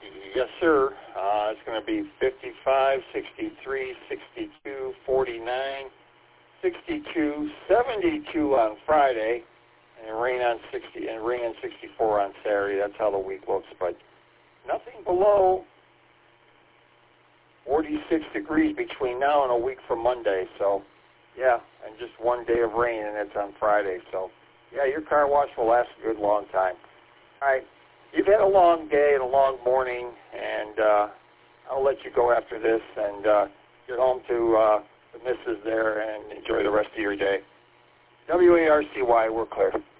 Yes, sir. It's going to be 55, 63, 62, 49, 62, 72 on Friday, and rain on 64 on Saturday. That's how the week looks. But nothing below 46 degrees between now and a week from Monday. So, yeah, and just one day of rain, and it's on Friday. So, yeah, your car wash will last a good long time. All right. You've had a long day and a long morning, and I'll let you go after this and get home to the missus there and enjoy the rest of your day. WARCY, we're clear.